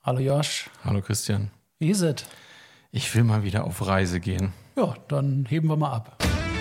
Hallo Josh, Hallo Christian. wie ist es? Ich will mal wieder auf Reise gehen. Ja, dann heben wir mal ab.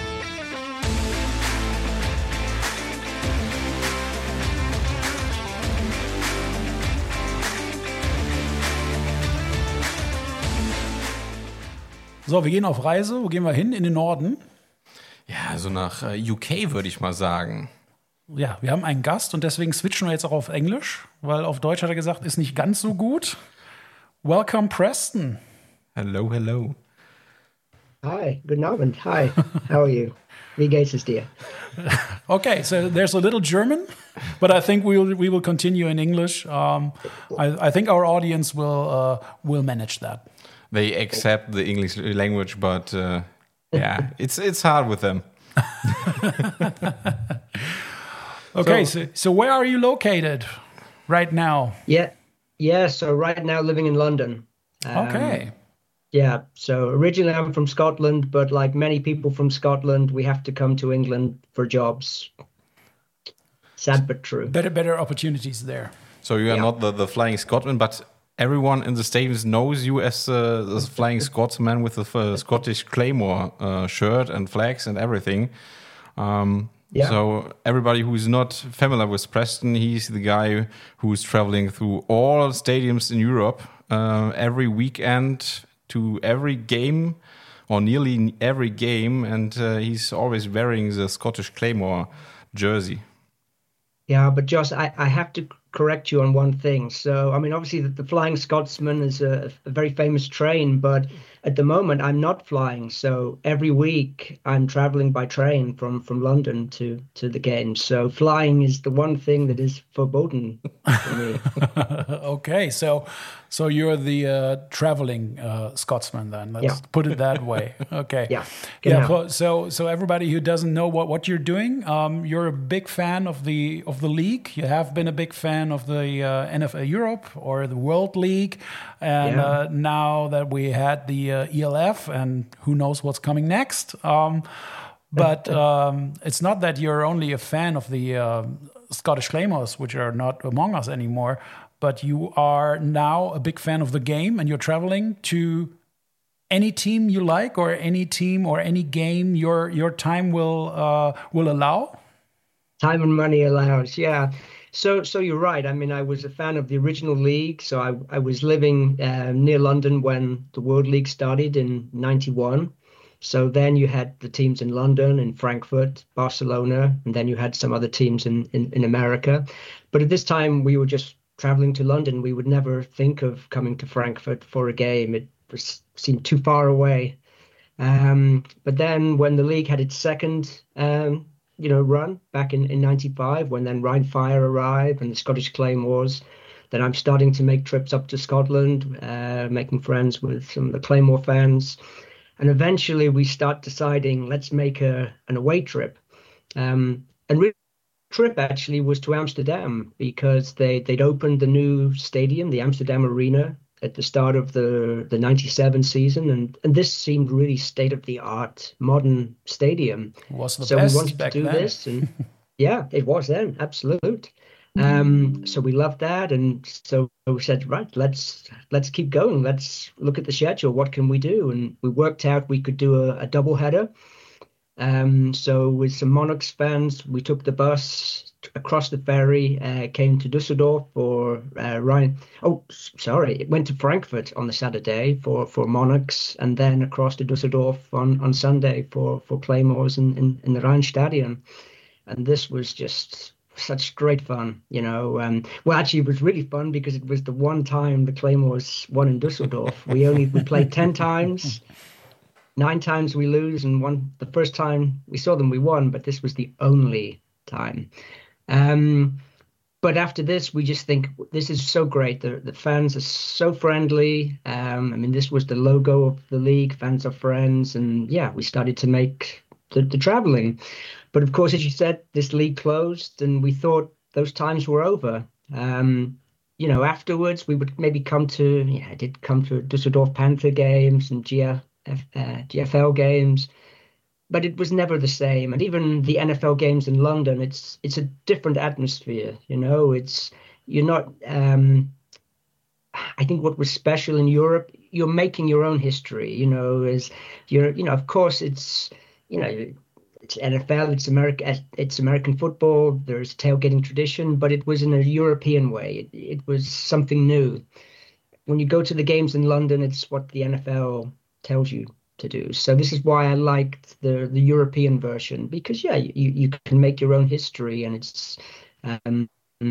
So, wir gehen auf Reise. Wo gehen wir hin? In den Norden. Ja, so nach UK würde ich mal sagen. Ja, wir haben einen Gast und deswegen switchen wir jetzt auch auf Englisch, weil auf Deutsch hat er gesagt, ist nicht ganz so gut. Welcome, Preston. Hello, hello. Hi, guten Abend. Hi, how are you? Wie geht es dir? Okay, so there's a little German, but I think we will continue in English. I think our audience will manage that. They accept the English language, but yeah, it's hard with them. Okay, so where are you located right now? Yeah. So right now living in London. Okay. Yeah. So originally I'm from Scotland, but like many people from Scotland, we have to come to England for jobs. Sad but true. Better opportunities there. So you are not the Flying Scotsman, but everyone in the stadiums knows you as the Flying Scotsman with the Scottish Claymore shirt and flags and everything. Yeah. So everybody who's not familiar with Preston, he's the guy who's traveling through all stadiums in Europe every weekend to every game or nearly every game, and he's always wearing the Scottish Claymore jersey. Yeah, but Josh, I have to correct you on one thing. So, I mean, obviously the Flying Scotsman is a very famous train, but at the moment I'm not flying. So every week I'm traveling by train from London to the games. So flying is the one thing that is verboten for me. Okay, so you're the traveling Scotsman then. Let's put it that way. Okay. Yeah. So everybody who doesn't know what you're doing, you're a big fan of the league. You have been a big fan of the NFL Europe or the World League, and now that we had the ELF, and who knows what's coming next. But it's not that you're only a fan of the Scottish Claymores, which are not among us anymore, but you are now a big fan of the game, and you're traveling to any team you like, or any team or any game your time will allow. Time and money allows, yeah. So you're right. I mean, I was a fan of the original league. So I was living near London when the World League started in '91. So then you had the teams in London, in Frankfurt, Barcelona, and then you had some other teams in America. But at this time, we were just traveling to London. We would never think of coming to Frankfurt for a game. It seemed too far away. But then when the league had its second run back in '95, when then Rhine Fire arrived and the Scottish Claymores, then I'm starting to make trips up to Scotland, making friends with some of the Claymore fans. And eventually we start deciding, let's make an away trip. And really, the trip actually was to Amsterdam, because they'd opened the new stadium, the Amsterdam Arena, at the start of the '97 season, and this seemed really state-of-the-art, modern stadium. Was the so best we wanted back to do then. this, and yeah, it was then, absolute. So we loved that, and so we said, right, let's keep going. Let's look at the schedule. What can we do? And we worked out we could do a double header. So with some Monarchs fans, we took the bus across the ferry, came to Düsseldorf for Rhine. Oh, sorry, it went to Frankfurt on the Saturday for Monarchs, and then across to Düsseldorf on Sunday for Claymores in the Rheinstadion. And this was just such great fun, Well, actually, it was really fun because it was the one time the Claymores won in Düsseldorf. We played 10 times. 9 times we lose, and the first time we saw them, we won, but this was the only time. But after this, we just think this is so great. The fans are so friendly. I mean, this was the logo of the league. Fans are friends, and we started to make the traveling. But of course, as you said, this league closed, and we thought those times were over. Afterwards, we would maybe I did come to Düsseldorf Panther games and GFL games, but it was never the same. And even the NFL games in London, it's a different atmosphere. You're not I think what was special in Europe, you're making your own history, as of course you know, it's NFL, it's American football, there's tailgating tradition, but it was in a European way. It was something new. When you go to the games in London, it's what the NFL tells you to do. So this is why I liked the European version, because you can make your own history, and it's um,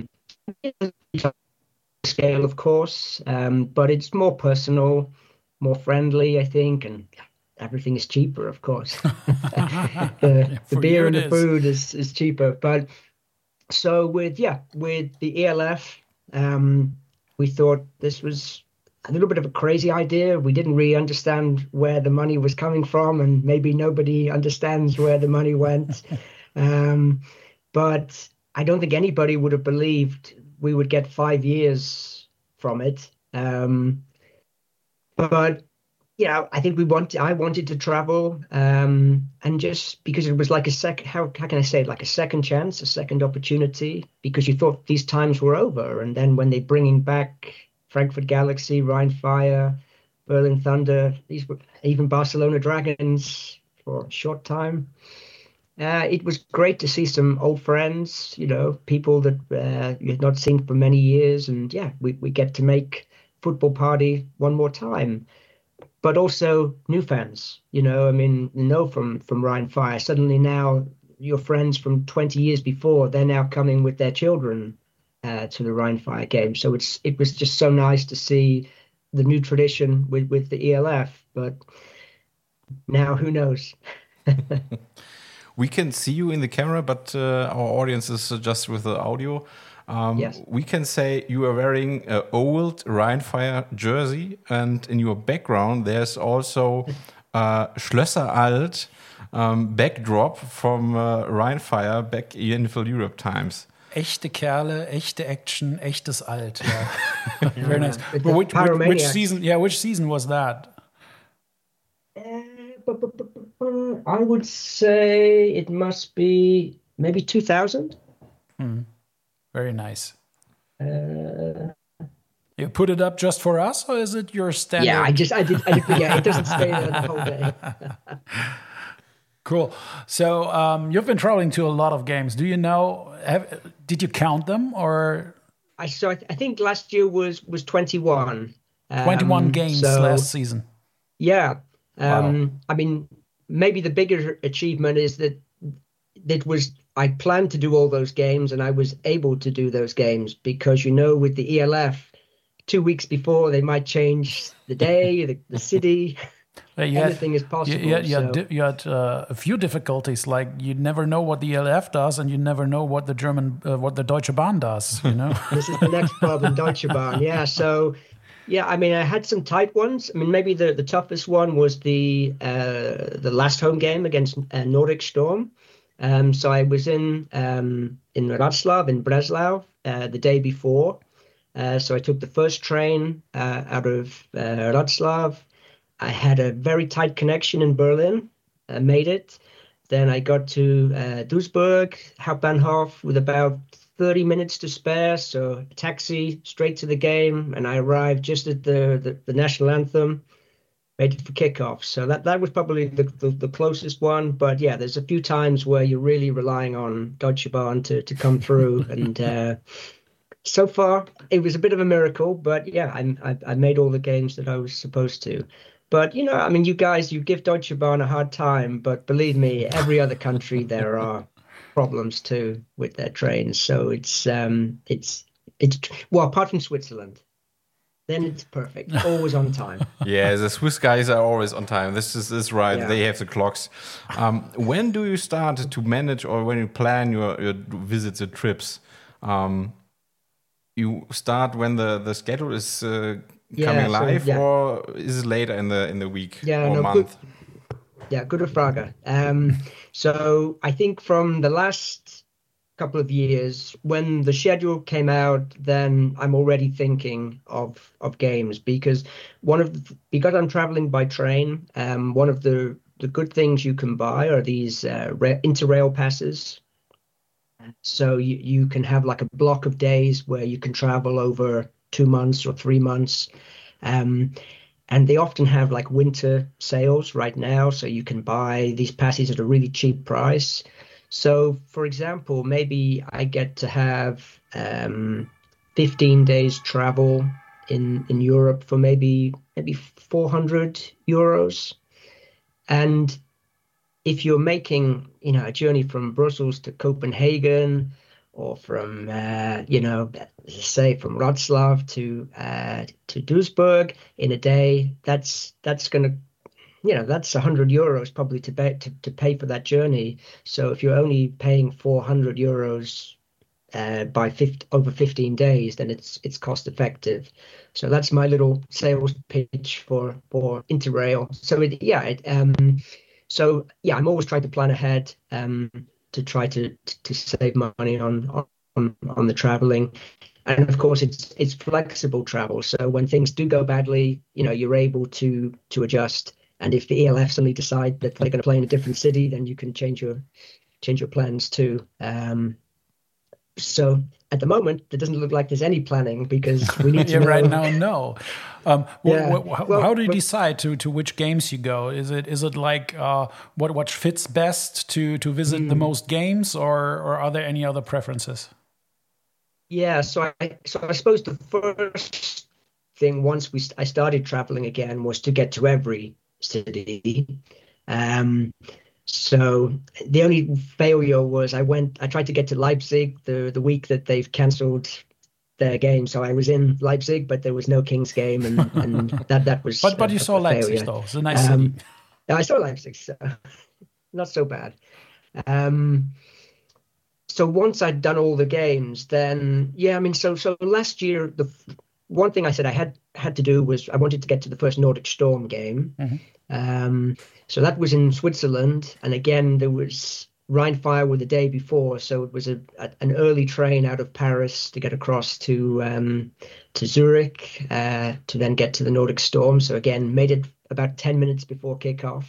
scale, of course, but it's more personal, more friendly, I think, and everything is cheaper, of course. The beer and the food is cheaper. But so with the ELF, we thought this was a little bit of a crazy idea. We didn't really understand where the money was coming from, and maybe nobody understands where the money went. But I don't think anybody would have believed we would get 5 years from it. But I think I wanted to travel, and just because it was like how can I say it? Like a second chance, a second opportunity, because you thought these times were over. And then when they're bringing back Frankfurt Galaxy, Rhein Fire, Berlin Thunder, these were even Barcelona Dragons for a short time. It was great to see some old friends, people that you had not seen for many years. And we get to make football party one more time. But also new fans, from Rhein Fire. Suddenly now your friends from 20 years before, they're now coming with their children to the Rhein Fire game. So it was just so nice to see the new tradition with the ELF. But now who knows? We can see you in the camera, but our audience is just with the audio. Yes. We can say you are wearing an old Rhein Fire jersey, and in your background there's also Schlösser Alt backdrop from Rhein Fire back in the Europe times. Echte Kerle, echte Action, echtes Alt. Yeah. Very nice. But which season? Yeah, which season was that? I would say it must be maybe 2000. Very nice. You put it up just for us, or is it your standard? Yeah, I did forget. It doesn't stay there the whole day. Cool. So you've been traveling to a lot of games. Do you know? Did you count them, or? I think last year was 21. 21 games last season. Yeah. Wow. I mean, maybe the bigger achievement is that I planned to do all those games, and I was able to do those games because, with the ELF, 2 weeks before, they might change the day, the city. Anything is possible. You had a few difficulties, like you never know what the ELF does, and you never know what the Deutsche Bahn does. This is the next problem, Deutsche Bahn. Yeah, so I mean, I had some tight ones. I mean, maybe the toughest one was the last home game against Nordic Storm. So I was in Wrocław, in Breslau, the day before. So I took the first train out of Wrocław. I had a very tight connection in Berlin, made it. Then I got to Duisburg, Hauptbahnhof, with about 30 minutes to spare. So a taxi straight to the game, and I arrived just at the national anthem. Made it for kickoff. So that was probably the closest one. But there's a few times where you're really relying on Deutsche Bahn to come through. And so far, it was a bit of a miracle. But I made all the games that I was supposed to. But, I mean, you guys, you give Deutsche Bahn a hard time. But believe me, every other country, there are problems too with their trains. So it's well, apart from Switzerland. Then it's perfect. Always on time. Yeah, the Swiss guys are always on time. This is right. Yeah. They have the clocks. When do you start to manage, or when you plan your visits and trips? You start when the schedule is coming live, or is it later in the week or month? Good Frage. So I think from the last couple of years, when the schedule came out, then I'm already thinking of games, because because I'm traveling by train, one of the good things you can buy are these Interrail passes. So you can have like a block of days where you can travel over 2 months or 3 months. And they often have like winter sales right now, so you can buy these passes at a really cheap price. So, for example, maybe I get to have 15 days travel in Europe for maybe 400 euros. And if you're making, a journey from Brussels to Copenhagen, or from, say from Wrocław to Duisburg in a day, that's going to, that's 100 euros probably to pay for that journey. So if you're only paying 400 euros over 15 days, then it's cost effective. So that's my little sales pitch for Interrail. So I'm always trying to plan ahead to try to save money on the traveling. And of course, it's flexible travel. So when things do go badly, you're able to adjust. And if the ELF suddenly decide that they're going to play in a different city, then you can change your plans too. So at the moment, it doesn't look like there's any planning because we need to know. Right now, no. How do you decide to which games you go? Is it like what fits best to visit the most games, or are there any other preferences? Yeah, so I suppose the first thing once I started traveling again was to get to every city. So the only failure was I tried to get to Leipzig the week that they've cancelled their game. So I was in Leipzig, but there was no Kings game, and that was. But you saw Leipzig failure. though. It's a nice city. I saw Leipzig, so not so bad. So once I'd done all the games, then so last year the one thing I said I had to do was I wanted to get to the first Nordic Storm game. Mm-hmm. So that was in Switzerland, and again there was Rheinfire were the day before, so it was an early train out of Paris to get across to Zurich to then get to the Nordic Storm. So again, made it about 10 minutes before kickoff.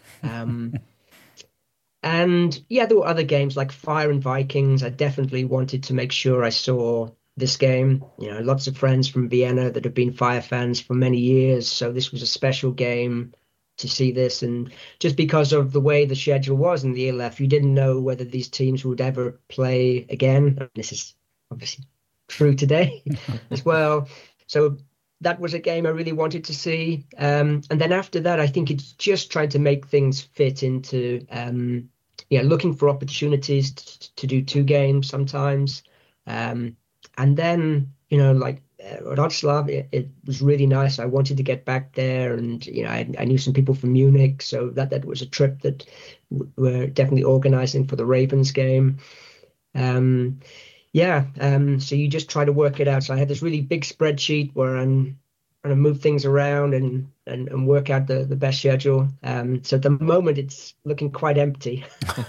And there were other games like Fire and Vikings. I definitely wanted to make sure I saw this game. Lots of friends from Vienna that have been Fire fans for many years, so this was a special game to see this. And just because of the way the schedule was in the ELF, you didn't know whether these teams would ever play again. This is obviously true today as well. So that was a game I really wanted to see. And then after that, I think it's just trying to make things fit into, looking for opportunities to do 2 games sometimes. And then, Wrocław, it was really nice. I wanted to get back there, and I knew some people from Munich, so that was a trip that we're definitely organizing for the Ravens game. So you just try to work it out. So I had this really big spreadsheet where I'm trying to move things around and work out the best schedule. So at the moment, it's looking quite empty.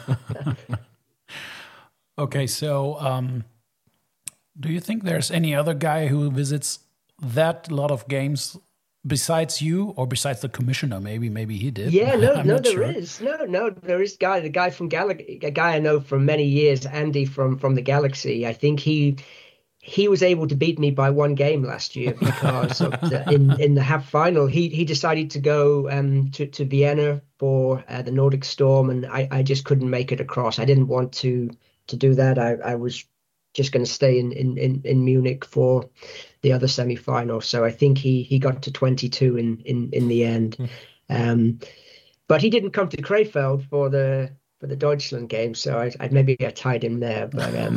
Okay, so. Do you think there's any other guy who visits that lot of games besides you, or besides the commissioner? Maybe he did. Yeah, there is. There is the guy from Galaxy, a guy I know from many years, Andy from the Galaxy. I think he was able to beat me by 1 game last year because of in the half final he decided to go to Vienna for the Nordic Storm, and I just couldn't make it across. I didn't want to do that. I was just going to stay in Munich for the other semi-final. So I think he got to 22 in the end. But he didn't come to Krefeld for the Deutschland game, so I tied him there.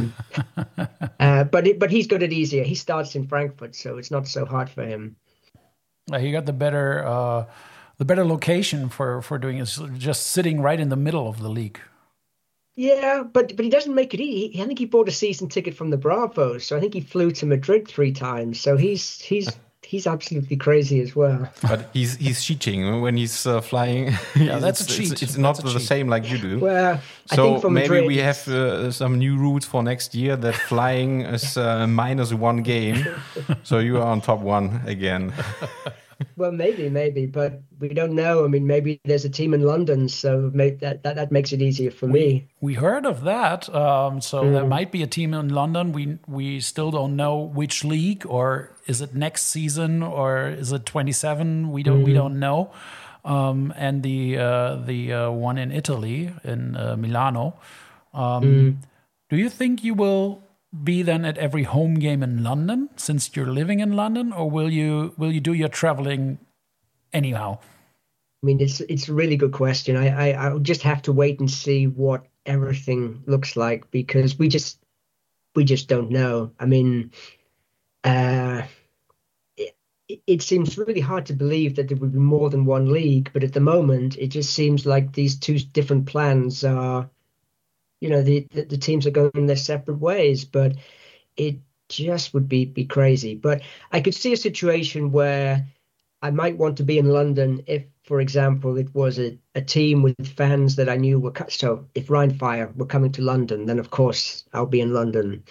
But he's got it easier. He starts in Frankfurt, so it's not so hard for him. He got the better location for doing it, just sitting right in the middle of the league. Yeah, but he doesn't make it easy. I think he bought a season ticket from the Bravos, so I think he flew to Madrid 3 times. So he's absolutely crazy as well. But he's cheating when he's flying. Yeah, that's a cheat. It's not the same like you do. Well, so I think for maybe Madrid, we have some new rules for next year that flying is -1 game. So you are on top 1 again. Well, maybe, but we don't know. I mean, maybe there's a team in London, so that makes it easier for me. We heard of that. So there might be a team in London. We still don't know which league, or is it next season, or is it 27? We don't know. And the one in Italy, in Milano. Do you think you will be then at every home game in London, since you're living in London, or will you do your traveling anyhow? I mean, it's a really good question. I'll just have to wait and see what everything looks like, because we just don't know. I mean, it seems really hard to believe that there would be more than one league, but at the moment, it just seems like these two different plans are, the teams are going their separate ways, but it just would be crazy. But I could see a situation where I might want to be in London if, for example, it was a team with fans that I knew were so if Rheinfire were coming to London, then of course I'll be in London.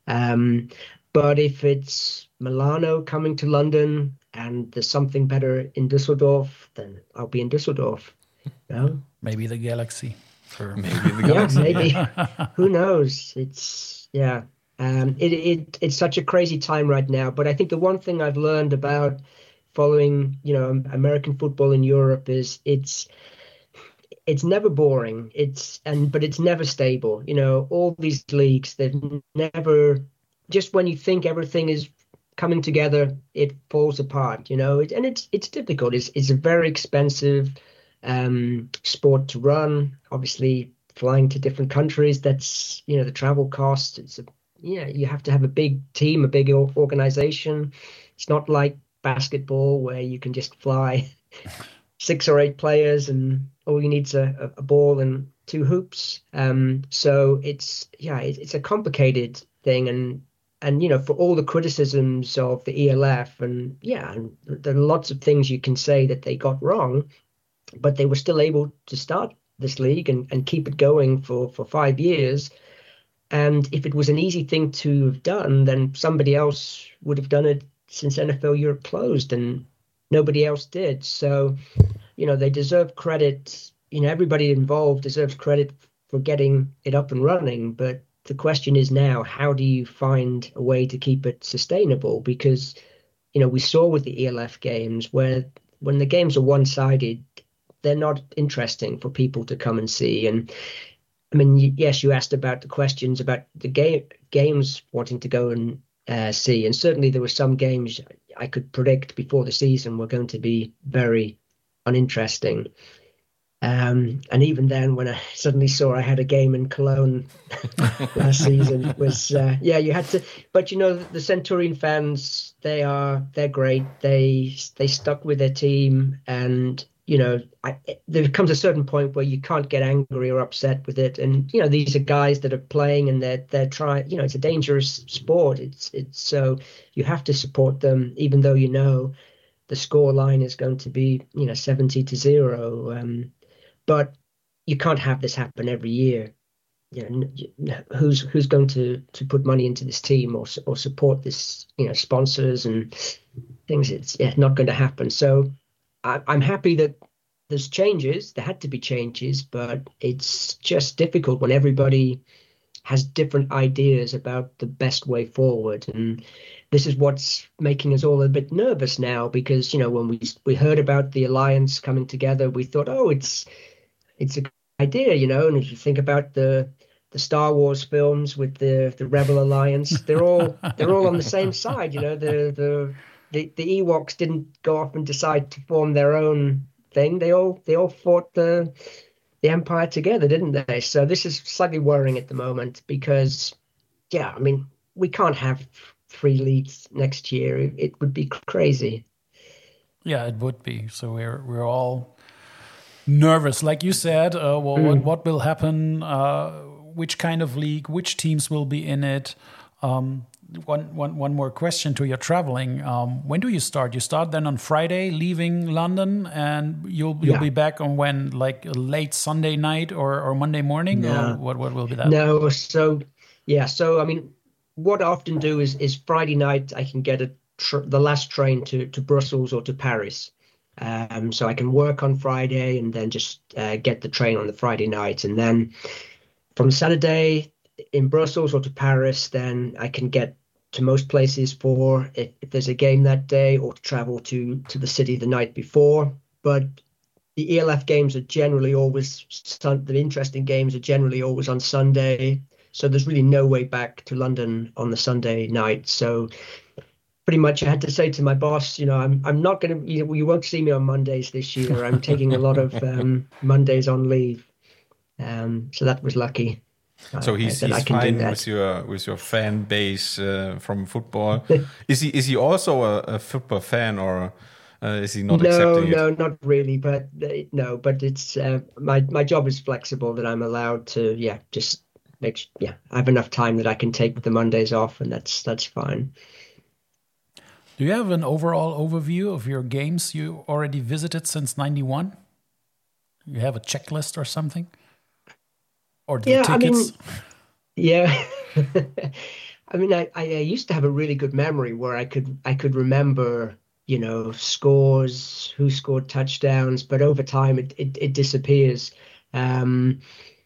But if it's Milano coming to London and there's something better in Düsseldorf, then I'll be in Düsseldorf. Maybe the Galaxy. Maybe the Galaxy. Yeah, maybe. Who knows? It's such a crazy time right now. But I think the one thing I've learned about following, American football in Europe is it's never boring. But it's never stable. All these leagues, they've never, just when you think everything is coming together, it falls apart. And it's difficult. It's a very expensive sport to run. Obviously, flying to different countries, that's the travel cost. You have to have a big team, a big organization. It's not like basketball where you can just fly 6 or 8 players and all you need is a ball and 2 hoops. So it's a complicated thing, and for all the criticisms of the ELF, and there are lots of things you can say that they got wrong, but they were still able to start this league and keep it going for 5 years. And if it was an easy thing to have done, then somebody else would have done it since NFL Europe closed, and nobody else did. So, they deserve credit. Everybody involved deserves credit for getting it up and running. But the question is now, how do you find a way to keep it sustainable? Because, we saw with the ELF games where when the games are one-sided, they're not interesting for people to come and see. And I mean, yes, you asked about the questions about the games wanting to go and see. And certainly there were some games I could predict before the season were going to be very uninteresting. And even then, when I suddenly saw I had a game in Cologne last season, it was, you had to. But, the Centurion fans, they're great. They stuck with their team, and there comes a certain point where you can't get angry or upset with it. And, these are guys that are playing and they're trying, it's a dangerous sport. It's so you have to support them, even though, the score line is going to be, 70-0. But you can't have this happen every year. Who's going to put money into this team or support this, sponsors and things? It's not going to happen. So I'm happy that there's changes. There had to be changes, but it's just difficult when everybody has different ideas about the best way forward. And this is what's making us all a bit nervous now, because, when we heard about the alliance coming together, we thought, it's a good idea, and if you think about the Star Wars films with the Rebel Alliance, they're all on the same side. The Ewoks didn't go off and decide to form their own thing. They all fought the Empire together, didn't they? So this is slightly worrying at the moment because, we can't have 3 leagues next year. It would be crazy. Yeah, it would be. So we're all nervous, like you said. What will happen? Which kind of league? Which teams will be in it? One more question to your traveling. When do you start? You start then on Friday, leaving London, and you'll be back on when, like late Sunday night or Monday morning? No. Or what will be that? No, so I mean, what I often do is Friday night I can get the last train to Brussels or to Paris. So I can work on Friday and then just get the train on the Friday night. And then from Saturday in Brussels or to Paris, then I can get to most places for if there's a game that day, or to travel to the city the night before. But the ELF games are generally always, the interesting games are generally always on Sunday. So there's really no way back to London on the Sunday night. So pretty much I had to say to my boss, I'm not going to, you won't see me on Mondays this year. I'm taking a lot of Mondays on leave. So that was lucky. So he's fine with your fan base from football. Is he also a football fan, or is he not accepting it? No, not really. But but it's my job is flexible, that I'm allowed to just I have enough time that I can take the Mondays off, and that's fine. Do you have an overall overview of your games you already visited since '91? You have a checklist or something? Or the tickets? I used to have a really good memory where I could remember, scores, who scored touchdowns, but over time it disappears. And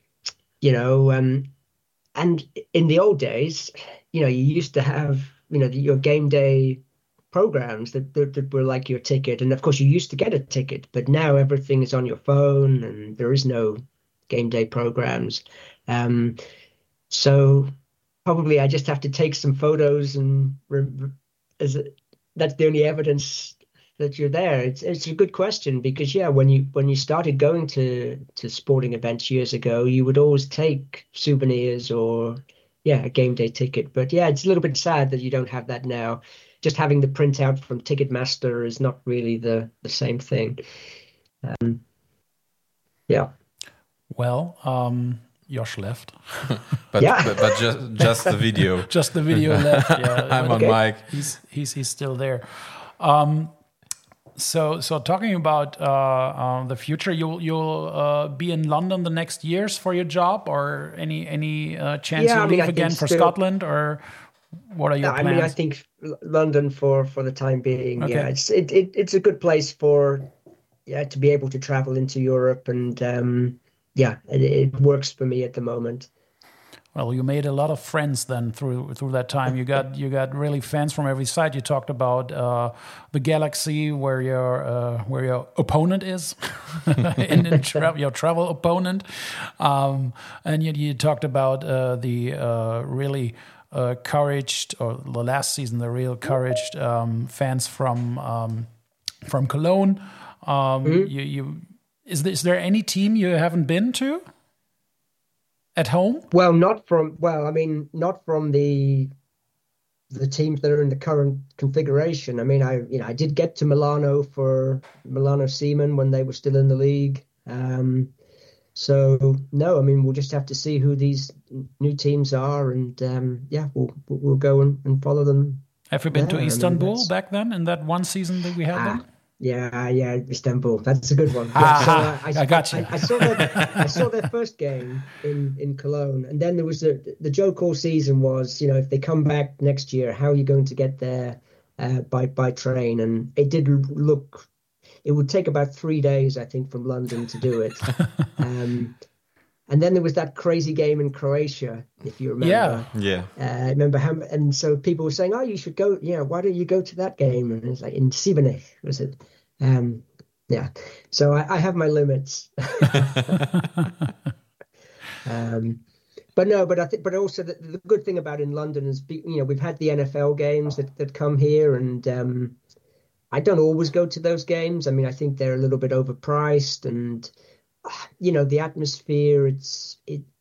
in the old days, you used to have, your game day programs that were like your ticket. And of course you used to get a ticket, but now everything is on your phone and there is no game day programs. So probably I just have to take some photos, and that's the only evidence that you're there. It's a good question, because when you started going to sporting events years ago, you would always take souvenirs or a game day ticket. But it's a little bit sad that you don't have that now. Just having the printout from Ticketmaster is not really the same thing. Well, Josh left. but just the video. Just the video left. Yeah, I'm on mic. He's still there. So talking about the future, you'll be in London the next years for your job, or any chance you leave again for Scotland, or what are your plans? I think London for the time being. Okay. Yeah, it's a good place for to be able to travel into Europe, and it works for me at the moment. Well, you made a lot of friends then through that time. You got really fans from every side. You talked about the Galaxy, where your opponent is, your travel opponent, and you talked about the really encouraged, or the last season, the real encouraged fans from Cologne. Is there any team you haven't been to at home? Well, not from the teams that are in the current configuration. I mean, I did get to Milano for Milano Seaman when they were still in the league. So no, I mean, we'll just have to see who these new teams are, and we'll go and follow them. Have you been to Istanbul back then, in that one season that we had them? Yeah, Istanbul. That's a good one. I got you. I saw their first game in Cologne, and then there was the joke all season was, if they come back next year, how are you going to get there by train? And it did look. It would take about 3 days, I think, from London to do it. And then there was that crazy game in Croatia, if you remember. Yeah. I remember and so people were saying, "Oh, you should go. Why don't you go to that game?" And it's like in Šibenik, was it? So I have my limits. But also the good thing about in London is, we've had the NFL games that come here, and I don't always go to those games. I mean, I think they're a little bit overpriced, and the atmosphere. It's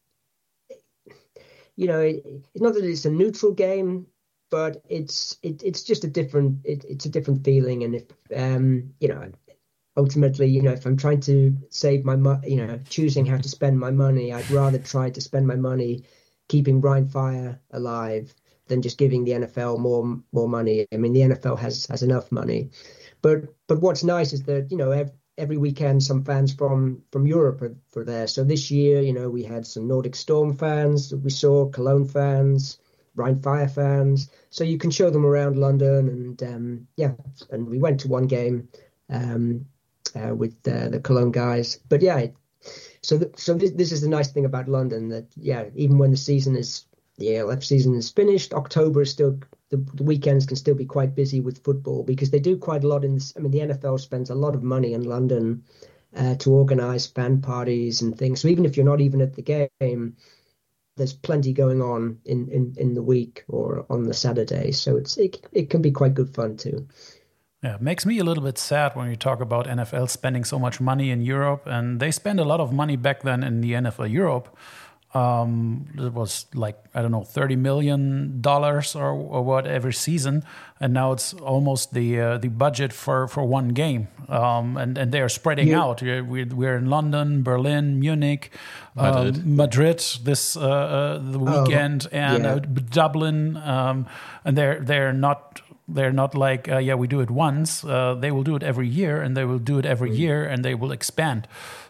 not that it's a neutral game, but it's just a different. It's a different feeling, and if ultimately, if I'm trying to save my money, choosing how to spend my money, I'd rather try to spend my money keeping Rhein Fire alive than just giving the NFL more money. I mean, the NFL has enough money, but what's nice is that every weekend some fans from Europe are there. So this year, we had some Nordic Storm fans that we saw, Cologne fans, Rhein Fire fans. So you can show them around London, and and we went to one game. with the Cologne guys. But yeah, so this is the nice thing about London, that even when the ELF season is finished, October is still the weekends can still be quite busy with football, because they do quite a lot in this. I mean, the NFL spends a lot of money in London to organize fan parties and things. So even if you're not even at the game, there's plenty going on in the week or on the Saturday. So it can be quite good fun too. Yeah, it makes me a little bit sad when you talk about NFL spending so much money in Europe, and they spend a lot of money back then in the NFL Europe. It was like, I don't know, $30 million or what every season, and now it's almost the budget for one game. And they are spreading out. We're in London, Berlin, Munich, Madrid this the weekend, and Dublin, and they're not. They're not like, we do it once. They will do it every year, and they will do it every year, and they will expand.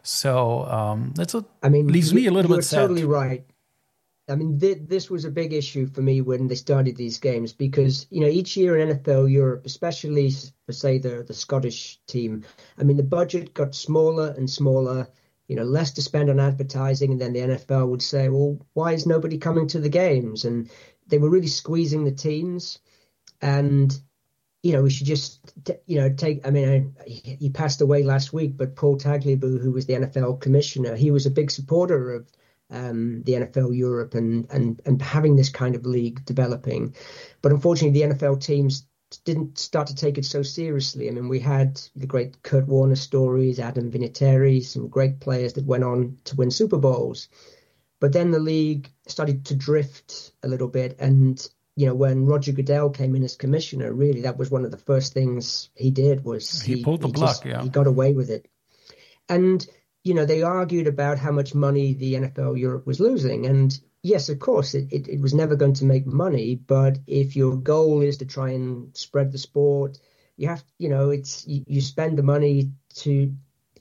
So leaves me a little bit sad. You're totally right. I mean, this was a big issue for me when they started these games, because, each year in NFL Europe, especially for, say, the Scottish team, I mean, the budget got smaller and smaller, less to spend on advertising. And then the NFL would say, well, why is nobody coming to the games? And they were really squeezing the teams. And, we should just, take, I mean, he passed away last week, but Paul Tagliabue, who was the NFL commissioner, he was a big supporter of the NFL Europe and having this kind of league developing. But unfortunately, the NFL teams didn't start to take it so seriously. I mean, we had the great Kurt Warner stories, Adam Vinatieri, some great players that went on to win Super Bowls. But then the league started to drift a little bit, and when Roger Goodell came in as commissioner, really, that was one of the first things he did, was he pulled the plug. He got away with it. And, they argued about how much money the NFL Europe was losing. And yes, of course, it was never going to make money. But if your goal is to try and spread the sport, you have, you spend the money to,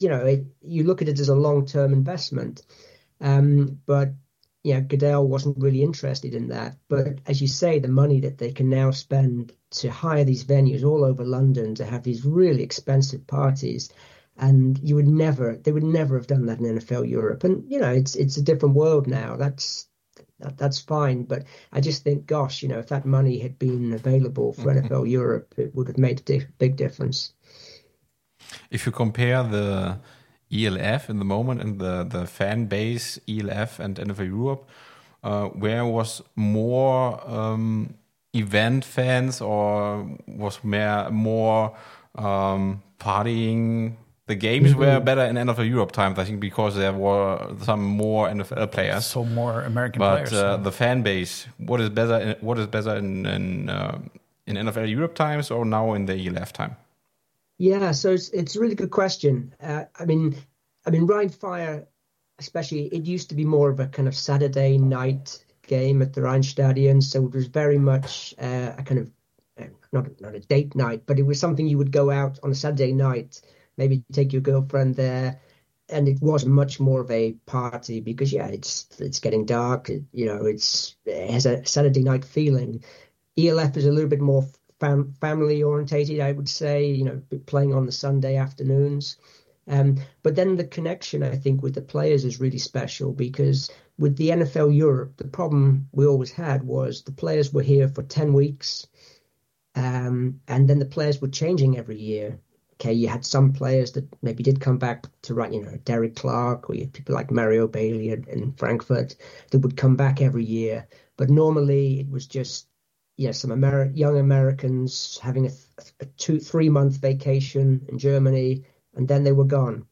you look at it as a long-term investment. But Goodell wasn't really interested in that. But as you say, the money that they can now spend to hire these venues all over London to have these really expensive parties, and they would never have done that in NFL Europe. And, it's a different world now. That's fine. But I just think, gosh, if that money had been available for NFL Europe, it would have made a big difference. If you compare the ELF in the moment and the fan base, ELF and NFL Europe, where was more event fans, or was more partying? The games were better in NFL Europe times, I think, because there were some more NFL players, so more American players. But the fan base, what is better? What is better in NFL Europe times, or now in the ELF time? Yeah, so it's a really good question. I mean, Rhein-Fire, especially, it used to be more of a kind of Saturday night game at the Rheinstadion, so it was very much a kind of not a date night, but it was something you would go out on a Saturday night, maybe take your girlfriend there, and it was much more of a party because it's getting dark. It has a Saturday night feeling. ELF is a little bit more family orientated, I would say. Playing on the Sunday afternoons. But then the connection, I think, with the players is really special, because with the NFL Europe, the problem we always had was the players were here for 10 weeks, and then the players were changing every year. Okay, you had some players that maybe did come back to Derek Clark, or you had people like Mario Bailey in Frankfurt that would come back every year. But normally it was just some young Americans having a 2-3 month vacation in Germany, and then they were gone.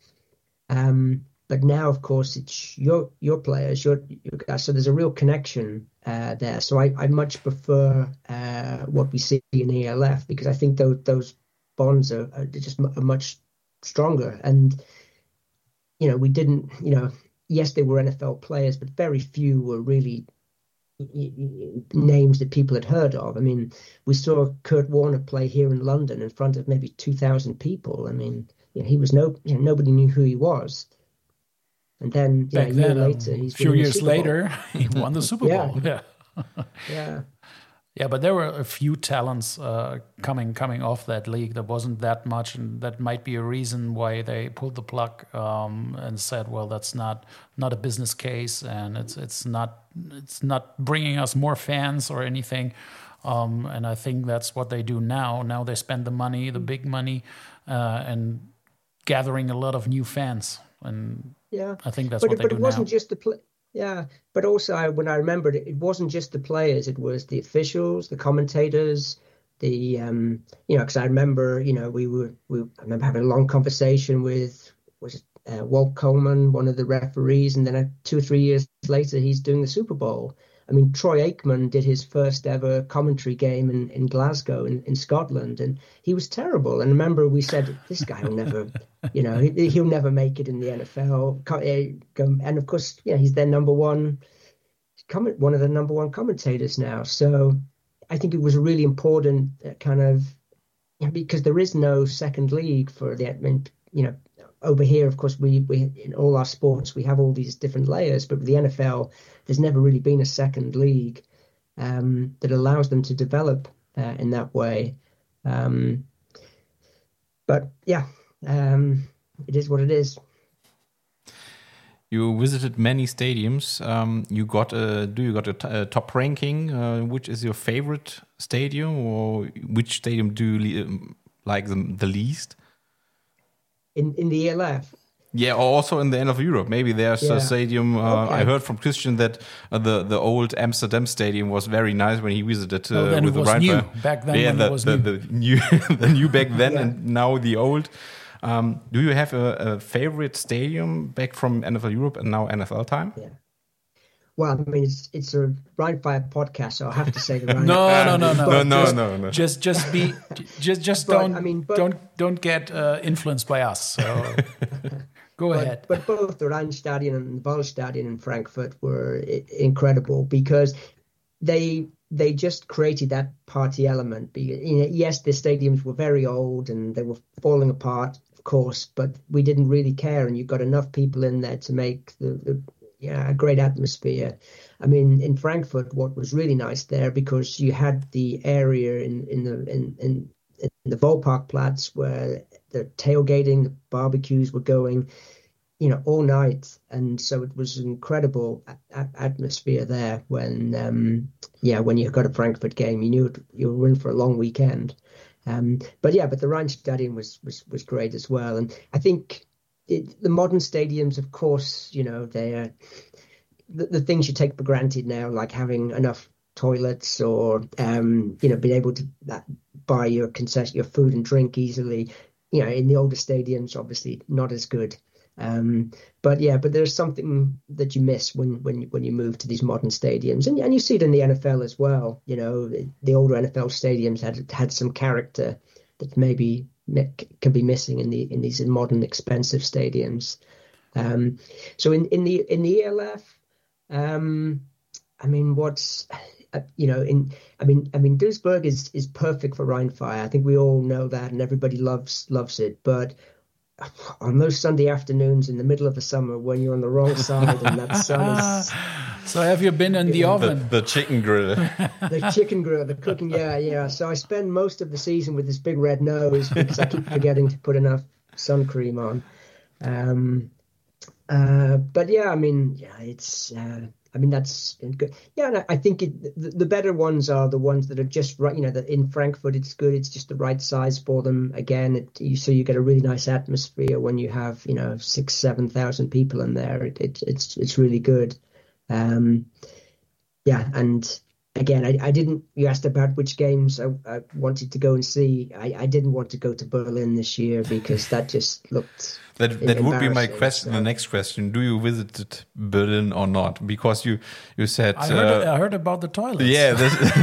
But now, of course, it's your players, your guys. So there's a real connection there. So I much prefer what we see in ELF, because I think those bonds are just much stronger. And, we didn't, yes, they were NFL players, but very few were really names that people had heard of. I mean, we saw Kurt Warner play here in London in front of maybe 2,000 people. I mean, he was nobody knew who he was. And then a year later, a few years later, he won the Super Bowl. Yeah. Yeah, but there were a few talents coming off that league. There wasn't that much, and that might be a reason why they pulled the plug and said, "Well, that's not a business case, and it's not bringing us more fans or anything." And I think that's what they do now. Now they spend the money, the big money, and gathering a lot of new fans. And yeah, I think that's what they do now. But it wasn't just the play. Yeah, but also when I remembered it wasn't just the players; it was the officials, the commentators, because I remember, I remember having a long conversation with Walt Coleman, one of the referees, and then 2 or 3 years later, he's doing the Super Bowl. I mean, Troy Aikman did his first ever commentary game in Glasgow in Scotland, and he was terrible. And remember, we said, this guy will never, he'll never make it in the NFL. And of course, he's their one of the number one commentators now. So I think it was really important because there is no second league for over here, of course, we in all our sports, we have all these different layers, but with the NFL, there's never really been a second league that allows them to develop in that way. But yeah, it is what it is. You visited many stadiums. You got a top ranking. Which is your favorite stadium, or which stadium do you like the least? In the ELF? Yeah, or also in the end of Europe. Maybe there's a stadium. Okay. I heard from Christian that the old Amsterdam stadium was very nice when he visited with the Rheinfire. Back then, it was new. The new back then, and now the old. Do you have a favorite stadium back from NFL Europe and now NFL time? Yeah. Well, I mean, it's a Rheinfire podcast, so I have to say the Rheinfire. No. Don't get influenced by us. So go ahead. But both the Rheinstadion and the Waldstadion in Frankfurt were incredible because they just created that party element. Yes, the stadiums were very old and they were falling apart, of course, but we didn't really care, and you got enough people in there to make a great atmosphere. I mean, in Frankfurt, what was really nice there, because you had the area in the Volksparkplatz where the tailgating, the barbecues were going, all night, and so it was an incredible atmosphere there. When you got a Frankfurt game, you knew you were in for a long weekend. But the Rheinstadion was great as well, and I think. The modern stadiums, of course, they are the things you take for granted now, like having enough toilets or, being able to buy your food and drink easily. In the older stadiums, obviously not as good. But there's something that you miss when you move to these modern stadiums, and you see it in the NFL as well. The older NFL stadiums had some character that maybe can be missing in these modern expensive stadiums. So in the ELF, I mean, Duisburg is perfect for Rheinfire. I think we all know that, and everybody loves it. But on those Sunday afternoons in the middle of the summer, when you're on the wrong side and that sun is. So have you been in the oven? The chicken grill. The chicken grill, the cooking, yeah. So I spend most of the season with this big red nose because I keep forgetting to put enough sun cream on. That's good. Yeah, and I think the better ones are the ones that are just right. That in Frankfurt it's good. It's just the right size for them. Again, so you get a really nice atmosphere when you have 6,000-7,000 people in there. It's really good. And again, I didn't. You asked about which games I wanted to go and see. I didn't want to go to Berlin this year because that just looked. That would be my question. So. The next question: do you visit Berlin or not? Because you said I heard about the toilets. Yeah.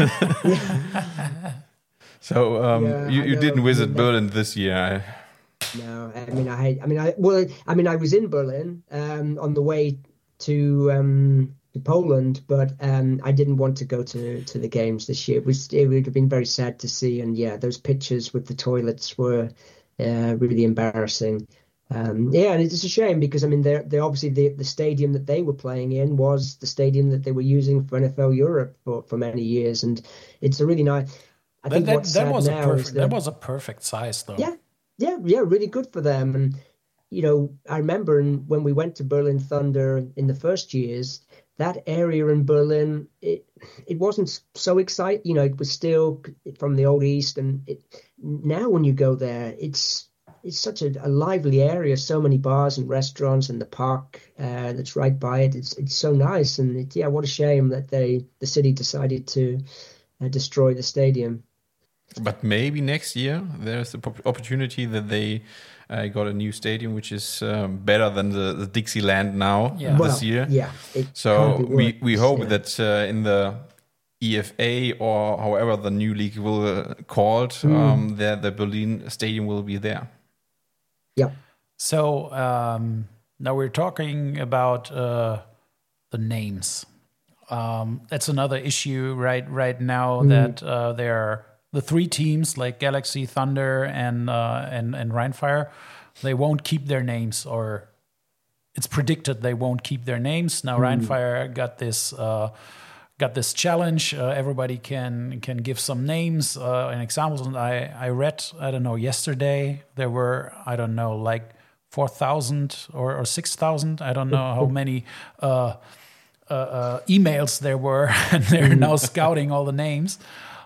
So you didn't visit Berlin this year. No, I was in Berlin on the way to Poland, but I didn't want to go to the games this year. It would have been very sad to see, and those pictures with the toilets were really embarrassing. Yeah, and it's a shame because I mean, they're obviously the stadium that they were playing in was the stadium that they were using for NFL Europe for many years, and it's a really nice. I think what's sad now is that was a perfect size though. yeah, yeah, really good for them. And I remember when we went to Berlin Thunder in the first years, that area in Berlin, it wasn't so exciting. It was still from the old East, and now when you go there, it's such a lively area. So many bars and restaurants, and the park that's right by it. It's so nice, and what a shame that the city decided to destroy the stadium. But maybe next year there's the opportunity that they got a new stadium, which is better than the Dixieland now this year. Yeah. So we hope that in the EFA or however the new league will called, the Berlin stadium will be there. Yeah. So now we're talking about the names. That's another issue right now that there are the three teams like Galaxy, Thunder, and Rheinfire. They won't keep their names, or it's predicted they won't keep their names. Now Rheinfire got this challenge. Everybody can give some names and examples. And I read, I don't know, yesterday there were, I don't know, like 4,000 or 6,000. I don't know how many emails there were, and they're now scouting all the names.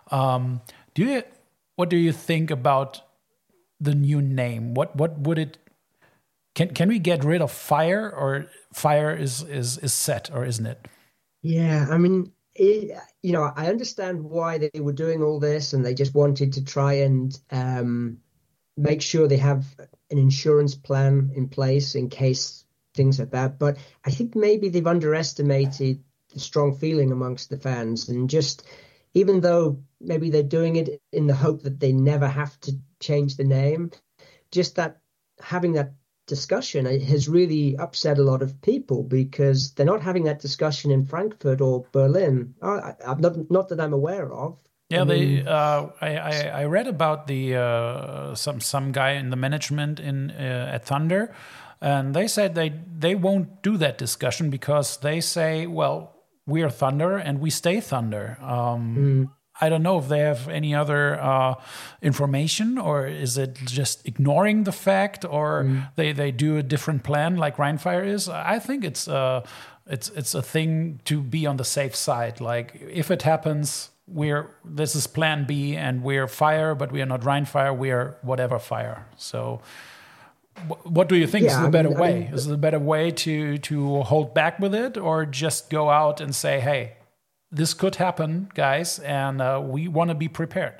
What do you think about the new name? What would it? Can we get rid of Fire, or Fire is set, or isn't it? Yeah, I mean, I understand why they were doing all this, and they just wanted to try and make sure they have an insurance plan in place in case things are bad. But I think maybe they've underestimated the strong feeling amongst the fans, and just even though maybe they're doing it in the hope that they never have to change the name, just that having that discussion has really upset a lot of people because they're not having that discussion in Frankfurt or Berlin. Not that I'm aware of. Yeah, I read about the some guy in the management at Thunder, and they said they won't do that discussion because they say, well, we are Thunder and we stay Thunder. I don't know if they have any other information, or is it just ignoring the fact, or they do a different plan like Rheinfire is. I think it's a thing to be on the safe side. Like if it happens, this is Plan B, and we're Fire, but we are not Rheinfire. We are whatever Fire. So. What do you think is the better way? Is it a better way to hold back with it, or just go out and say, hey, this could happen, guys, and we want to be prepared?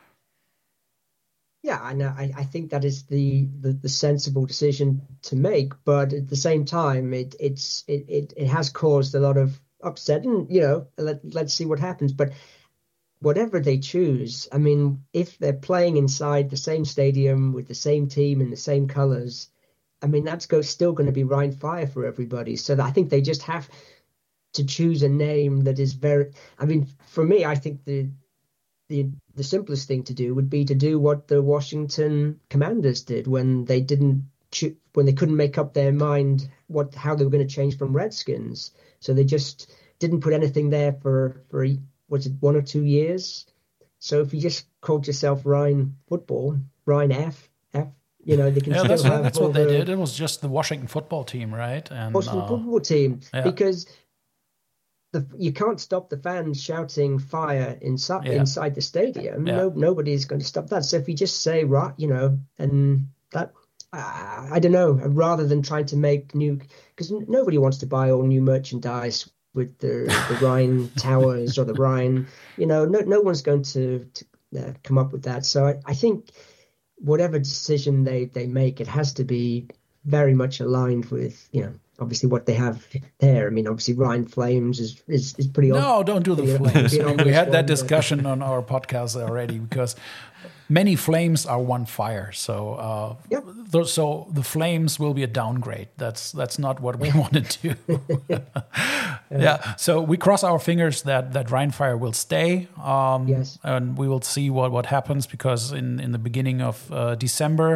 Yeah, and I think that is the sensible decision to make. But at the same time, it has caused a lot of upset, and let's see what happens. But whatever they choose, I mean, if they're playing inside the same stadium with the same team in the same colors, I mean, that's still going to be Rheinfire for everybody. So I think they just have to choose a name that is very. I mean, for me, I think the simplest thing to do would be to do what the Washington Commanders did when they couldn't make up their mind how they were going to change from Redskins. So they just didn't put anything there for was it 1 or 2 years? So if you just called yourself Rhein Football, Rhein F, they can still have. That's what they did. It was just the Washington football team, right? And Washington football team, because you can't stop the fans shouting fire inside the stadium. Yeah. Nobody's going to stop that. So if you just say and that. I don't know. Rather than trying to make new, because nobody wants to buy all new merchandise with the Rhine Towers or the Rhine, no one's going to come up with that. So I think whatever decision they make, it has to be very much aligned with, obviously what they have there. I mean, obviously Rhine Flames is pretty. No, don't do the Flames. We had that discussion on our podcast already because many Flames are one Fire. So so the Flames will be a downgrade. That's not what we want to do. Yeah. So we cross our fingers that Rheinfire will stay. Yes. And we will see what happens, because in the beginning of December,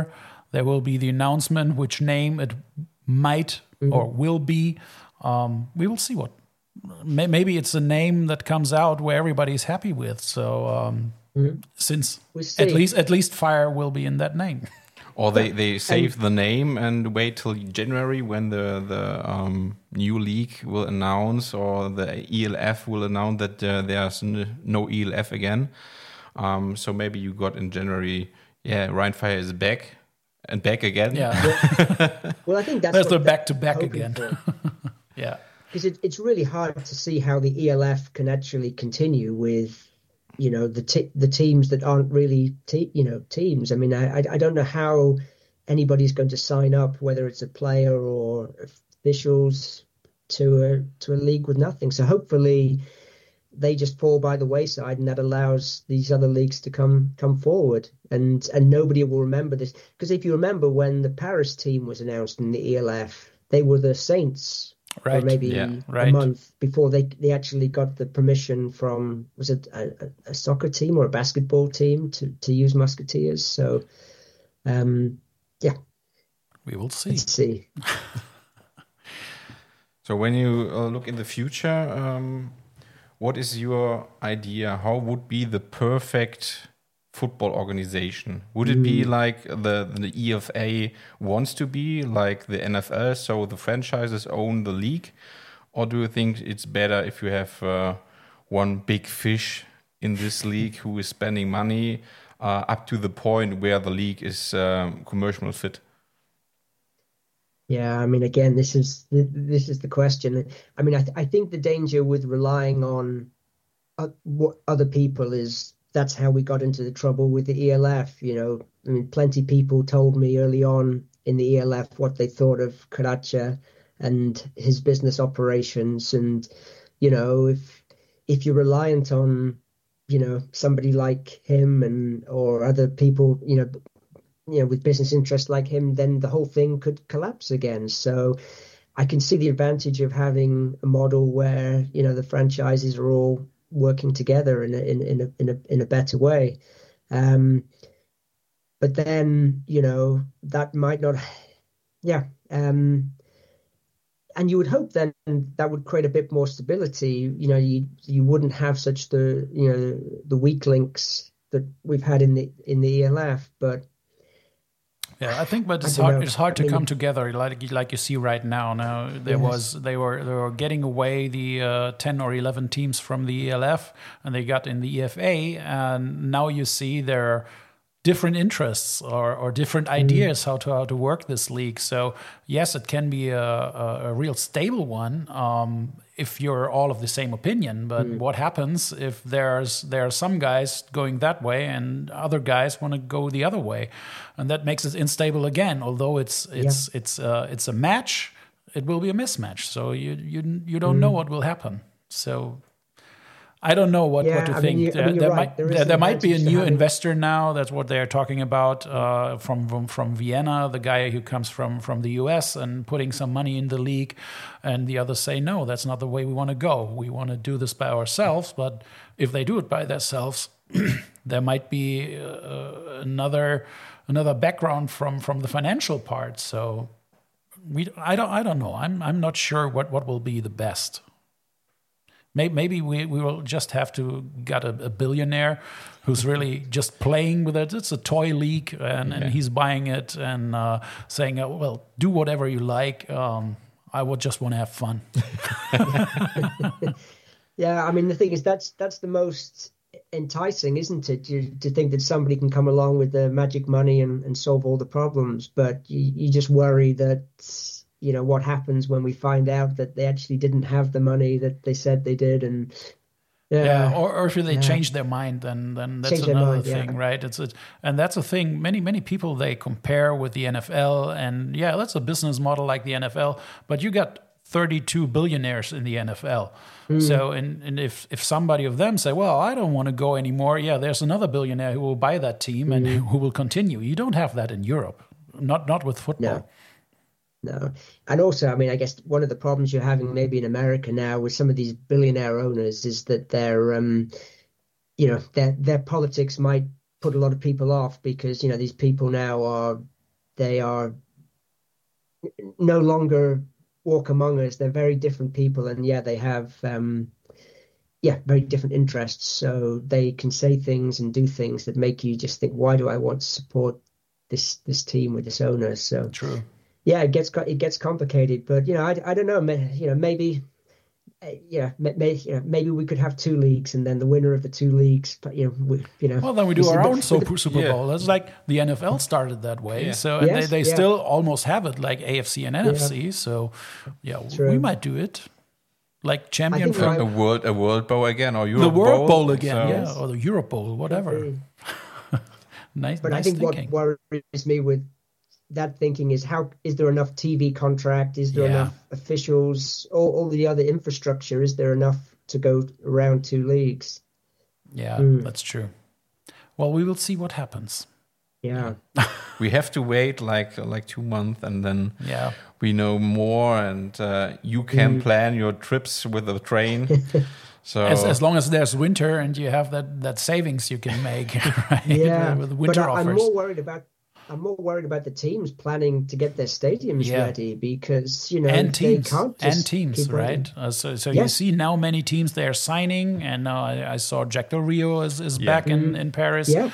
There will be the announcement which name it might or will be. We will see what. Maybe it's a name that comes out where everybody's happy with. So since at least fire will be in that name. Or they save the name and wait till January when the new league will announce, or the ELF will announce that there's no ELF again. So maybe you got in January, Rhein Fire is back and back again. Yeah. Well, I think that's the back-to-back again. Yeah. Because it's really hard to see how the ELF can actually continue with, the teams that aren't really teams. I mean, I don't know how anybody's going to sign up, whether it's a player or officials, to a league with nothing. So hopefully they just fall by the wayside, and that allows these other leagues to come forward, and nobody will remember this. Because if you remember when the Paris team was announced in the ELF, they were the Saints. Right. Or maybe a month before they actually got the permission from, was it a soccer team or a basketball team to use Musketeers? So, we will see. Let's see. So when you look in the future, what is your idea? How would be the perfect football organization? Would it be like the EFA wants to be, like the NFL, so the franchises own the league? Or do you think it's better if you have one big fish in this league who is spending money up to the point where the league is commercial fit? Yeah, I mean, again, this is the question. I mean, I think the danger with relying on what other people is, that's how we got into the trouble with the ELF. I mean, plenty of people told me early on in the ELF what they thought of Karacha and his business operations. And, if you're reliant on, somebody like him or other people, with business interests like him, then the whole thing could collapse again. So I can see the advantage of having a model where, the franchises are all working together in a better way, but then that might not, and you would hope then that would create a bit more stability. You wouldn't have such the weak links that we've had in the ELF, but. Yeah, I think, but it's hard to come together like you see right now. Now they were getting away the 10 or 11 teams from the ELF, and they got in the EFA, and now you see their different interests or different ideas how to work this league. So yes, it can be a real stable one if you're all of the same opinion. But what happens if there are some guys going that way and other guys want to go the other way, and that makes it unstable again. Although it's a match, it will be a mismatch. So you don't know what will happen. So. I don't know what to think. There might be a new investor now. That's what they are talking about from Vienna, the guy who comes from the US and putting some money in the league. And the others say, no, that's not the way we want to go. We want to do this by ourselves. But if they do it by themselves, there might be another background from the financial part. So I don't know. I'm not sure what will be the best. Maybe we will just have to get a billionaire who's really just playing with it. It's a toy league, and he's buying it and saying, well, do whatever you like. I would just want to have fun. Yeah, I mean, the thing is, that's the most enticing, isn't it? To think that somebody can come along with the magic money and solve all the problems. But you just worry that... what happens when we find out that they actually didn't have the money that they said they did, and or if they change their mind, then that's another thing, right? And that's a thing. Many people, they compare with the NFL, and that's a business model like the NFL, but you got 32 billionaires in the NFL. So, and if somebody of them say, well, I don't want to go anymore, there's another billionaire who will buy that team and who will continue. You don't have that in Europe, not with football. No. And also, I mean, I guess one of the problems you're having maybe in America now with some of these billionaire owners is that their politics might put a lot of people off, because, these people now are they are no longer walk among us. They're very different people, and they have very different interests. So they can say things and do things that make you just think, why do I want to support this team with this owner? So true. Yeah, it gets complicated, but I don't know. Maybe. Maybe we could have two leagues, and then the winner of the two leagues. Well, then we do our own Super Bowl. That's like the NFL started that way. Yeah. So and they still almost have it like AFC and NFC. Yeah. So we might do it like champion for a World Bowl again, or Europe the World Bowl again, or the Europe Bowl, whatever. Nice. But I think thinking. What worries me with that thinking is, is there enough TV contract? Is there enough officials? All the other infrastructure? Is there enough to go around two leagues? Yeah, that's true. Well, we will see what happens. Yeah. We have to wait like 2 months, and then we know more, and you can plan your trips with the train. So as long as there's winter and you have that savings you can make, right? Yeah, with winter offers. I'm more worried about the teams planning to get their stadiums ready, because and teams, they can't just teams, right? So you see now many teams they are signing, and now I saw Jack Del Rio is back in Paris. Yeah.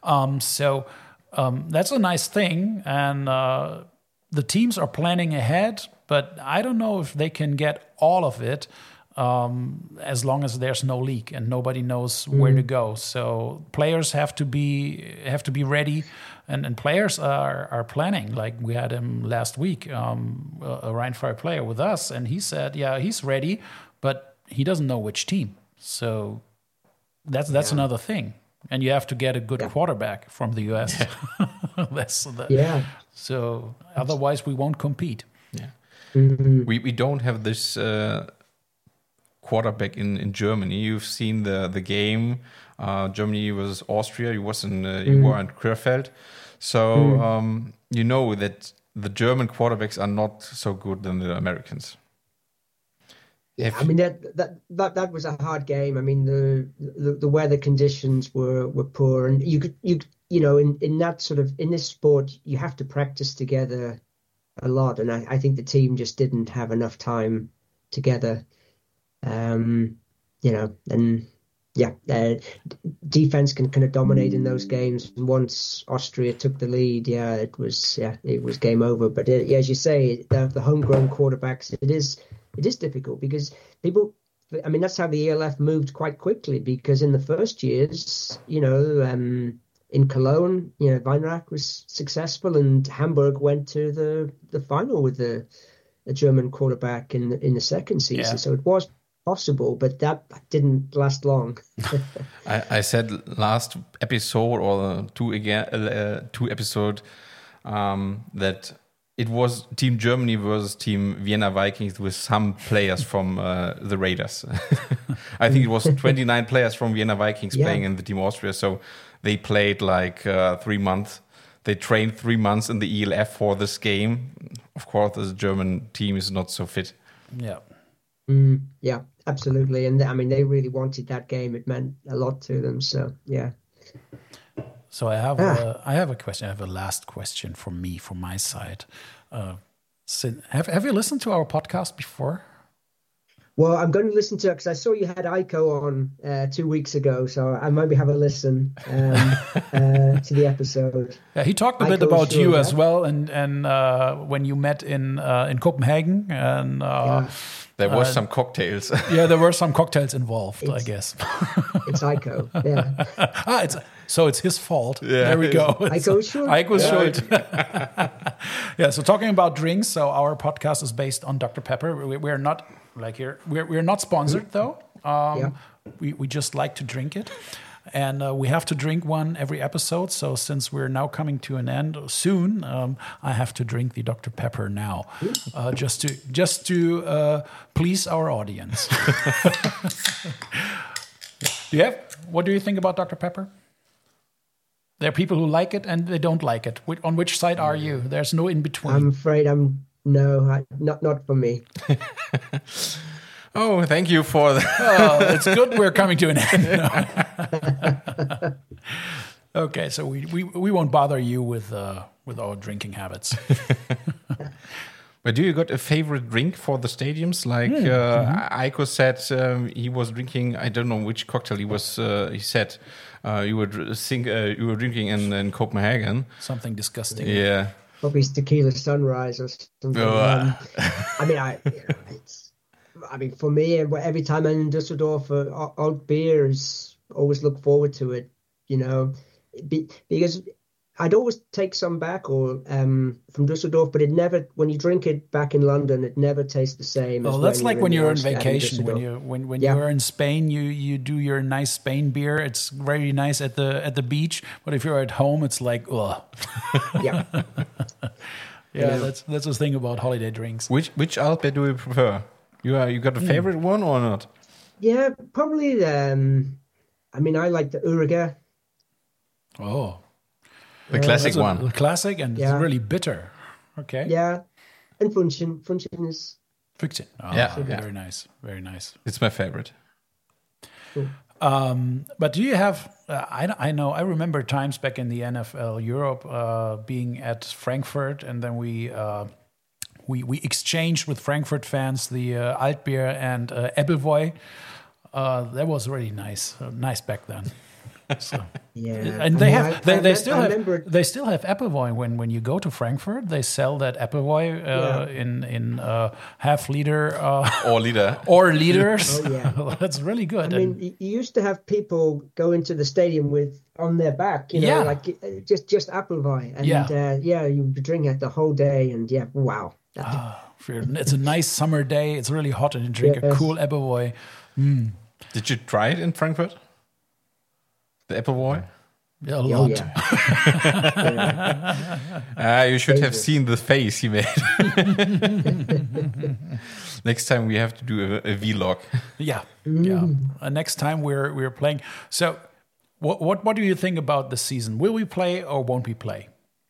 That's a nice thing, and the teams are planning ahead, but I don't know if they can get all of it. As long as there's no leak and nobody knows where to go, so players have to be ready, and players are planning. Like we had him last week, a Rhein-Fire player with us, and he said, he's ready, but he doesn't know which team. So that's another thing, and you have to get a good quarterback from the US. So otherwise we won't compete. Yeah, we don't have this. Quarterback in Germany. You've seen the game. Germany versus Austria. You were in Krefeld. So you know that the German quarterbacks are not so good than the Americans. Yeah, I mean that was a hard game. I mean the weather conditions were poor, and in that sort of, in this sport you have to practice together a lot, and I think the team just didn't have enough time together. Defense can kind of dominate in those games. And once Austria took the lead, it was game over. But as you say, the homegrown quarterbacks, it is difficult, because people. I mean, that's how the ELF moved quite quickly, because in the first years, in Cologne, Weinrach was successful, and Hamburg went to the final with a German quarterback in the second season. Yeah. So it was possible, but that didn't last long. I said last episode, or two episode, that it was Team Germany versus Team Vienna Vikings with some players from the Raiders. I think it was 29 players from Vienna Vikings playing in the Team Austria. So they played like 3 months. They trained 3 months in the ELF for this game. Of course, the German team is not so fit. Yeah. Yeah, absolutely. And I mean, they really wanted that game. It meant a lot to them. So, yeah. So I have a question. I have a last question from my side. Have you listened to our podcast before? Well, I'm going to listen to it because I saw you had Aiko on 2 weeks ago, so I maybe have a listen to the episode. Yeah, he talked a bit about you as well, and when you met in Copenhagen, and there were some cocktails. Yeah, there were some cocktails involved, I guess. It's Aiko. Yeah. It's his fault. Yeah. There we go. Aiko's short. Aiko's short. Yeah. So talking about drinks, so our podcast is based on Dr. Pepper. We're not. We're not sponsored though. We just like to drink it, and we have to drink one every episode. So since we're now coming to an end soon, I have to drink the Dr. Pepper now, just to please our audience. What do you think about Dr. Pepper? There are people who like it and they don't like it. On which side are you? There's no in between. I'm afraid not for me. Oh, thank you for that. Oh, it's good we're coming to an end. Okay, so we won't bother you with our drinking habits. But do you got a favorite drink for the stadiums? Like Aiko said, he was drinking. I don't know which cocktail he was. He said you were drinking in Copenhagen. Something disgusting. Yeah, probably tequila sunrise or something. I mean, for me, every time I'm in Düsseldorf, old beers, always look forward to it. Because I'd always take some back or from Düsseldorf, but it never. When you drink it back in London, it never tastes the same. Well, that's like when you're on vacation. When you're in Spain, you do your nice Spain beer. It's very nice at the beach. But if you're at home, it's like ugh. Yeah. That's the thing about holiday drinks. Which Alpe do you prefer? You got a favorite one or not? Yeah, probably. I like the Uriger. Oh. The classic one. The classic, and it's really bitter. Okay. Yeah. And Function is... Function. Oh, yeah. Very nice. Very nice. It's my favorite. Cool. But do you have... I know, I remember times back in the NFL Europe being at Frankfurt, and then we exchanged with Frankfurt fans the Altbier and Appleboy. That was really nice. Nice back then. So, yeah, and they still have Appleboy when you go to Frankfurt. They sell that Appleboy in half liter or liter or liters. Oh, yeah. That's really good. I mean, you used to have people go into the stadium with on their back, like just Appleboy, and you drink it the whole day, and wow. It's a nice summer day. It's really hot, and you drink a cool Appleboy. Mm. Did you try it in Frankfurt? The Appleboy? Yeah, a lot. You should have seen the face he made. Next time we have to do a vlog. Yeah. Next time we're playing. So, what do you think about the season? Will we play or won't we play?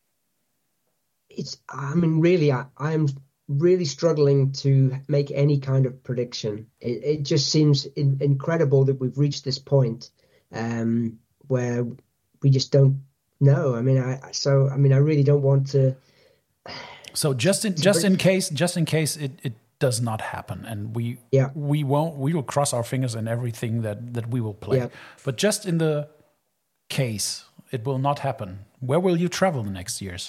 Really, I'm really struggling to make any kind of prediction. It just seems incredible that we've reached this point. Where we just don't know. I really don't want to. So just in case it does not happen, and we will cross our fingers and everything that we will play. Yeah. But just in the case it will not happen, where will you travel the next years?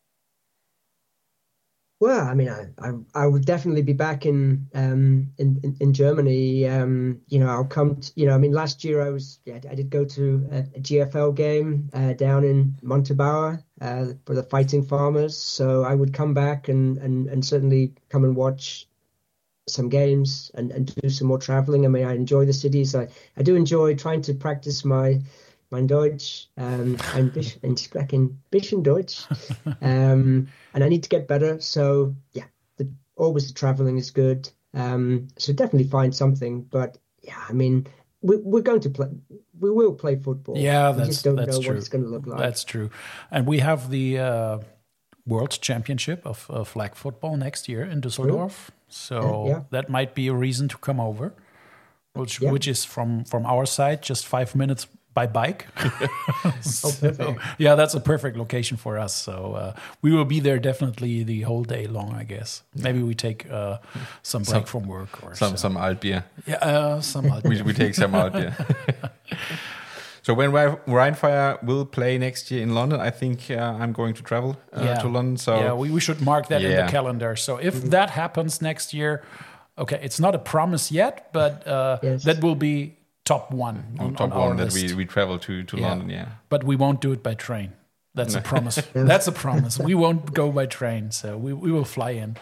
Well, I would definitely be back in Germany. I'll come. Last year I did go to a GFL game down in Montabaur for the Fighting Farmers. So I would come back and certainly come and watch some games and do some more traveling. I enjoy the cities. I do enjoy trying to practice mein Deutsch, ein bisschen Deutsch. And I need to get better. So, always the traveling is good. So definitely find something. But, we're going to play. We will play football. Yeah, we just don't know true. What it's going to look like. That's true. And we have the World Championship of flag football next year in Düsseldorf. So that might be a reason to come over, which is from our side, just 5 minutes by bike. Perfect. Yeah, that's a perfect location for us. So we will be there definitely the whole day long, I guess. Maybe we take some break from work or some Altbier. Yeah, some Altbier. we take some Altbier. So when Rheinfire will play next year in London, I think I'm going to travel to London. So we should mark that in the calendar. So if that happens next year, okay, it's not a promise yet, but that will be top one on our that list. we travel to London, But we won't do it by train. That's a promise. That's a promise. We won't go by train, so we will fly in.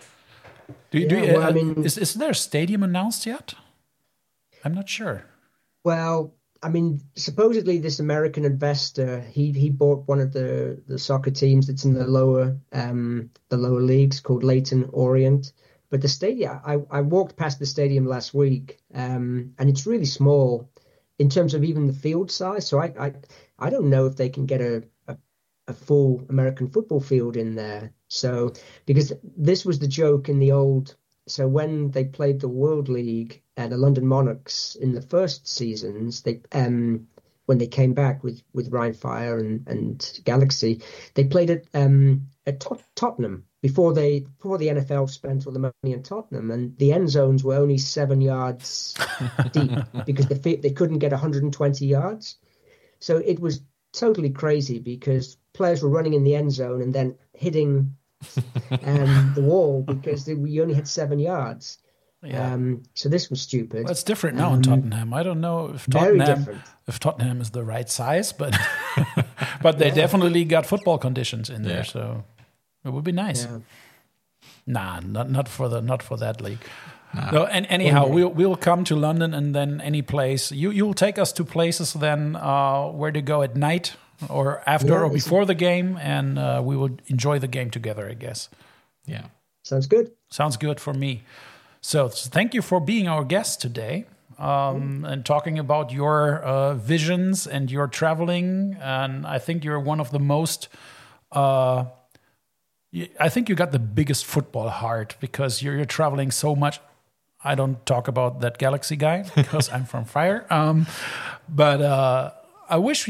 Is there a stadium announced yet? I'm not sure. Well, supposedly this American investor, he bought one of the soccer teams that's in the lower leagues called Leyton Orient. But the stadium, I walked past the stadium last week, and it's really small in terms of even the field size. So I don't know if they can get a full American football field in there. So because this was the joke in the old. So when they played the World League, the London Monarchs in the first seasons, when they came back with Rheinfire and Galaxy, they played at Tottenham before the NFL spent all the money in Tottenham, and the end zones were only 7 yards deep because they couldn't get 120 yards. So it was totally crazy because players were running in the end zone and then hitting the wall because we only had 7 yards. Yeah. So this was stupid. Well, it's different now in Tottenham. I don't know if Tottenham is the right size, but but they definitely got football conditions in there, so it would be nice. Yeah. Nah, not for that league. Nah. No, and anyhow, we'll come to London, and then any place you'll take us to places then where to go at night or after or before the game, and we will enjoy the game together, I guess. Yeah, sounds good. Sounds good for me. So thank you for being our guest today and talking about your visions and your traveling. And I think you're one of the most. I think you got the biggest football heart because you're traveling so much. I don't talk about that Galaxy guy because I'm from Fire. But I wish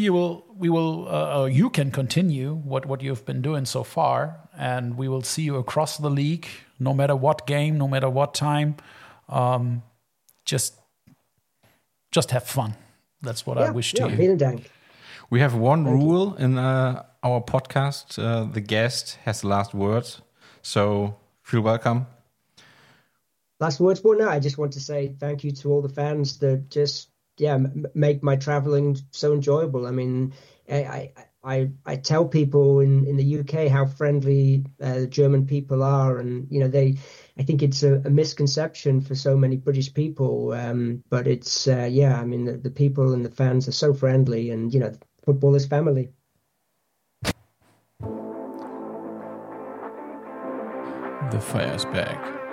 you can continue what you've been doing so far, and we will see you across the league, no matter what game, no matter what time. Just have fun. That's what I wish to you. Vielen Dank. We have one rule in our podcast: the guest has the last words. So feel welcome. Last words? Well, no, I just want to say thank you to all the fans that just make my traveling so enjoyable. I mean, I tell people in the UK how friendly German people are, and I think it's a misconception for so many British people, but it's I mean the people and the fans are so friendly, and football is family. The Fire's back.